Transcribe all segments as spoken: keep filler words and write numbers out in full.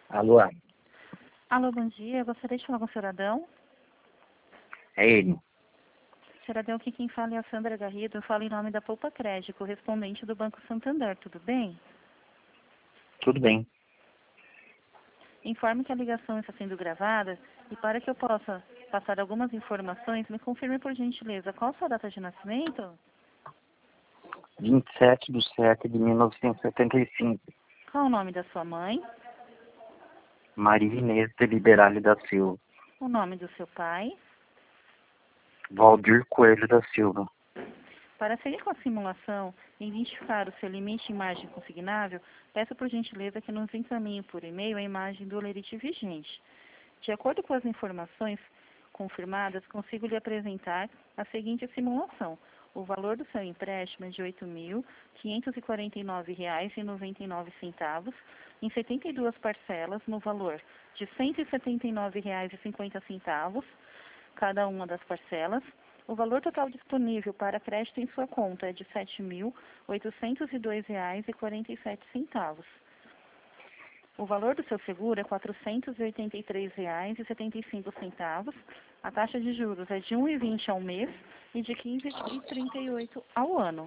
Alô? Alô, bom dia. Eu gostaria de falar com o senhor Adão. É ele. Senhor Adão, aqui quem fala é a Sandra Garrido. Eu falo em nome da Poupa Crédito, correspondente do Banco Santander. Tudo bem? Tudo bem. Informe que a ligação está sendo gravada e para que eu possa passar algumas informações, me confirme por gentileza qual a sua data de nascimento? vinte e sete de sete de mil novecentos e setenta e cinco. Qual o nome da sua mãe? Maria Inês de Liberale da Silva. O nome do seu pai? Valdir Coelho da Silva. Para seguir com a simulação e identificar o seu limite em margem consignável, peço por gentileza que nos encaminhe por e-mail a imagem do lerite vigente. De acordo com as informações confirmadas, consigo lhe apresentar a seguinte simulação. O valor do seu empréstimo é de oito mil quinhentos e quarenta e nove reais e noventa e nove centavos, em setenta e duas parcelas, no valor de cento e setenta e nove reais e cinquenta centavos, cada uma das parcelas. O valor total disponível para crédito em sua conta é de sete mil oitocentos e dois reais e quarenta e sete centavos. O valor do seu seguro é quatrocentos e oitenta e três reais e setenta e cinco centavos. A taxa de juros é de um vírgula vinte ao mês e de quinze vírgula trinta e oito ao ano.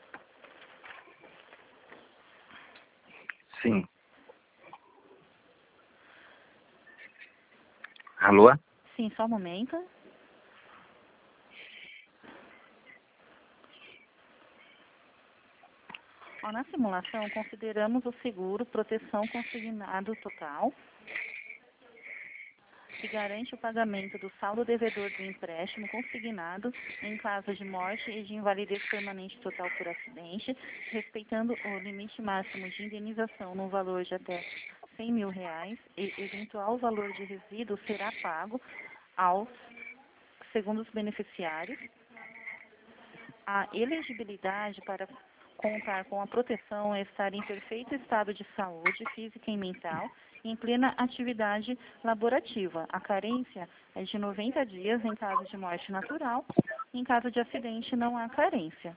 Sim. Alô? Sim, só um momento. Ó, na simulação, consideramos o seguro proteção consignado total, que garante o pagamento do saldo devedor do empréstimo consignado em caso de morte e de invalidez permanente total por acidente, respeitando o limite máximo de indenização no valor de até cem mil reais, e eventual valor de resíduo será pago aos segundos beneficiários. A elegibilidade para contar com a proteção é estar em perfeito estado de saúde física e mental e em plena atividade laborativa. A carência é de noventa dias em caso de morte natural. Em caso de acidente, não há carência.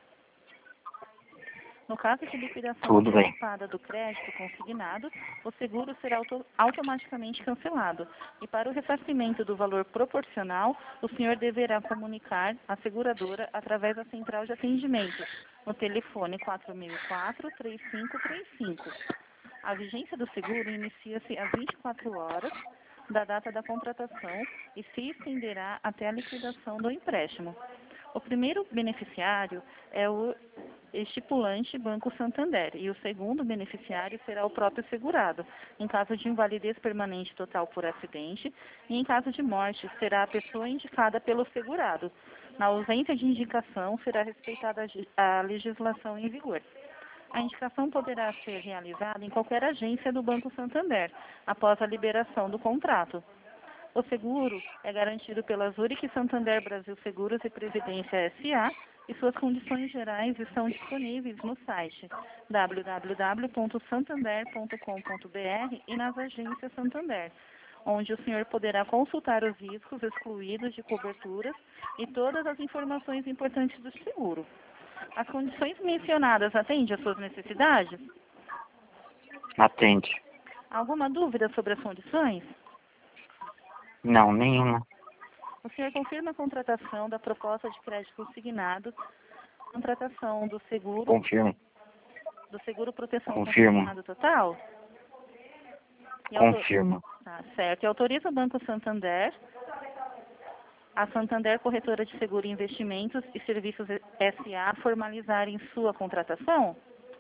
No caso de liquidação Tudo bem. antecipada do crédito consignado, o seguro será auto automaticamente cancelado. E para o ressarcimento do valor proporcional, o senhor deverá comunicar a seguradora através da central de atendimento, no telefone quatro mil e quatro, três cinco três cinco. A vigência do seguro inicia-se às vinte e quatro horas da data da contratação e se estenderá até a liquidação do empréstimo. O primeiro beneficiário é o estipulante Banco Santander e o segundo beneficiário será o próprio segurado. Em caso de invalidez permanente total por acidente e em caso de morte, será a pessoa indicada pelo segurado. Na ausência de indicação, será respeitada a legislação em vigor. A indicação poderá ser realizada em qualquer agência do Banco Santander, após a liberação do contrato. O seguro é garantido pela Zurich Santander Brasil Seguros e Previdência S A e suas condições gerais estão disponíveis no site w w w ponto santander ponto com ponto b r e nas agências Santander, onde o senhor poderá consultar os riscos excluídos de coberturas e todas as informações importantes do seguro. As condições mencionadas atendem às suas necessidades? Atende. Alguma dúvida sobre as condições? Não, nenhuma. O senhor confirma a contratação da proposta de crédito consignado, contratação do seguro, Confirmo. do seguro proteção Confirmo. consignado total? E auto- Confirmo. Tá, certo. E autoriza o Banco Santander, a Santander Corretora de Seguro e Investimentos e Serviços S A a formalizarem sua contratação?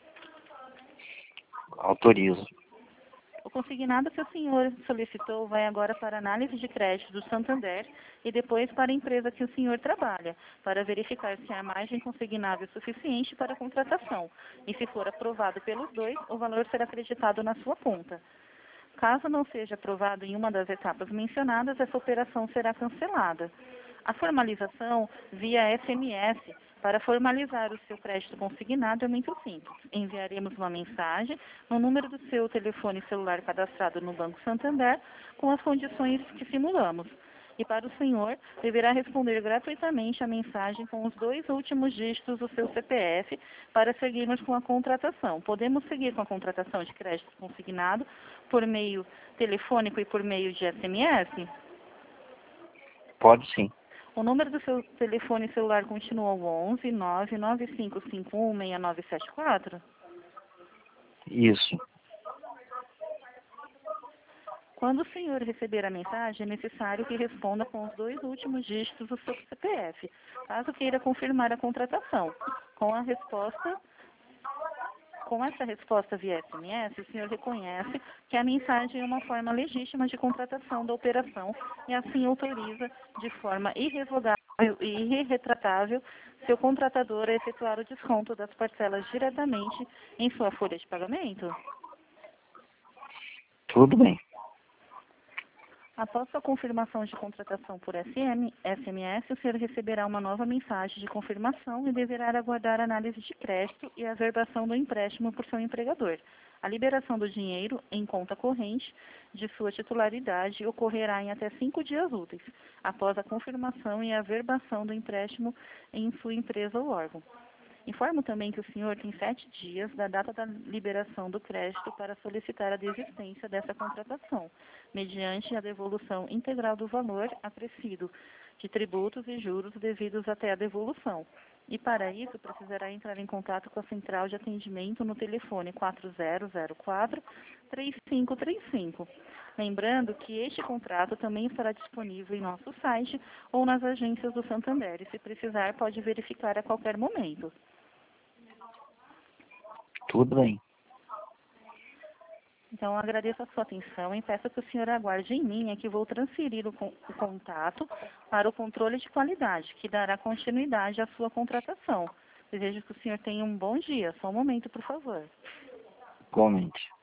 Autorizo. O consignado que o senhor solicitou vai agora para análise de crédito do Santander e depois para a empresa que o senhor trabalha, para verificar se a margem consignável é suficiente para a contratação. E se for aprovado pelos dois, o valor será acreditado na sua conta. Caso não seja aprovado em uma das etapas mencionadas, essa operação será cancelada. A formalização via S M S para formalizar o seu crédito consignado é muito simples. Enviaremos uma mensagem no número do seu telefone celular cadastrado no Banco Santander com as condições que simulamos. E para o senhor, deverá responder gratuitamente a mensagem com os dois últimos dígitos do seu C P F para seguirmos com a contratação. Podemos seguir com a contratação de crédito consignado por meio telefônico e por meio de S M S? Pode sim. O número do seu telefone celular continua o onze nove nove cinco cinco um seis nove sete quatro? Isso. Quando o senhor receber a mensagem, é necessário que responda com os dois últimos dígitos do seu C P F, caso queira confirmar a contratação. Com a resposta, com essa resposta via S M S, o senhor reconhece que a mensagem é uma forma legítima de contratação da operação e assim autoriza de forma irrevogável e irretratável seu contratador a efetuar o desconto das parcelas diretamente em sua folha de pagamento? Tudo bem. Após sua confirmação de contratação por S M S, o senhor receberá uma nova mensagem de confirmação e deverá aguardar a análise de crédito e a averbação do empréstimo por seu empregador. A liberação do dinheiro em conta corrente de sua titularidade ocorrerá em até cinco dias úteis, após a confirmação e a averbação do empréstimo em sua empresa ou órgão. Informo também que o senhor tem sete dias da data da liberação do crédito para solicitar a desistência dessa contratação, mediante a devolução integral do valor acrescido de tributos e juros devidos até a devolução. E para isso, precisará entrar em contato com a central de atendimento no telefone quatro zero zero quatro, três cinco três cinco. Lembrando que este contrato também estará disponível em nosso site ou nas agências do Santander e, se precisar, pode verificar a qualquer momento. Tudo bem. Então, agradeço a sua atenção e peço que o senhor aguarde em linha que vou transferir o, con o contato para o controle de qualidade, que dará continuidade à sua contratação. Desejo que o senhor tenha um bom dia. Só um momento, por favor. Igualmente.